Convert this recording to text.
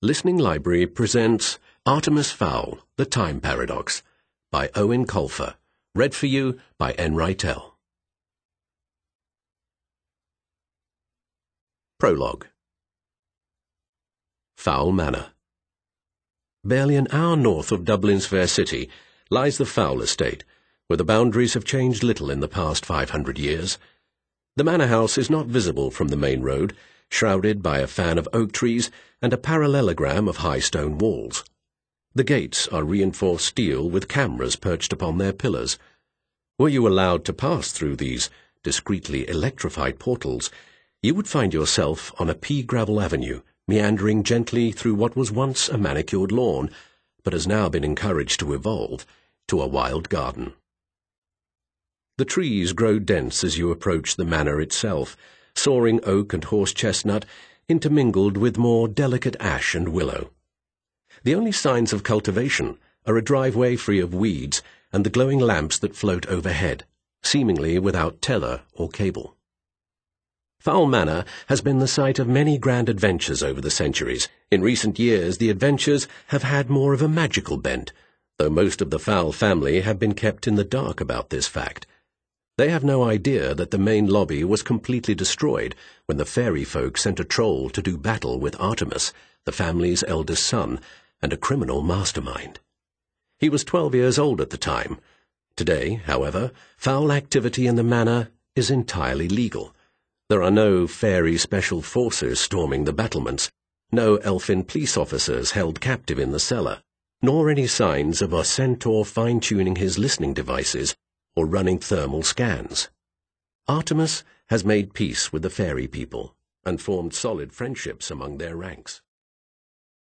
Listening Library presents Artemis Fowl, The Time Paradox, by Owen Colfer, read for you by N. Reitel. Prologue. Fowl Manor. Barely an hour north of Dublin's fair city lies the Fowl Estate, where the boundaries have changed little in the past 500 years. The manor house is not visible from the main road, shrouded by a fan of oak trees and a parallelogram of high stone walls. The gates are reinforced steel with cameras perched upon their pillars. Were you allowed to pass through these discreetly electrified portals, you would find yourself on a pea-gravel avenue, meandering gently through what was once a manicured lawn, but has now been encouraged to evolve to a wild garden. The trees grow dense as you approach the manor itself, soaring oak and horse-chestnut intermingled with more delicate ash and willow. The only signs of cultivation are a driveway free of weeds and the glowing lamps that float overhead, seemingly without tether or cable. Fowl Manor has been the site of many grand adventures over the centuries. In recent years, the adventures have had more of a magical bent, though most of the Fowl family have been kept in the dark about this fact. They have no idea that the main lobby was completely destroyed when the fairy folk sent a troll to do battle with Artemis, the family's eldest son, and a criminal mastermind. He was 12 years old at the time. Today, however, fowl activity in the manor is entirely legal. There are no fairy special forces storming the battlements, no elfin police officers held captive in the cellar, nor any signs of a centaur fine-tuning his listening devices or running thermal scans. Artemis has made peace with the fairy people and formed solid friendships among their ranks.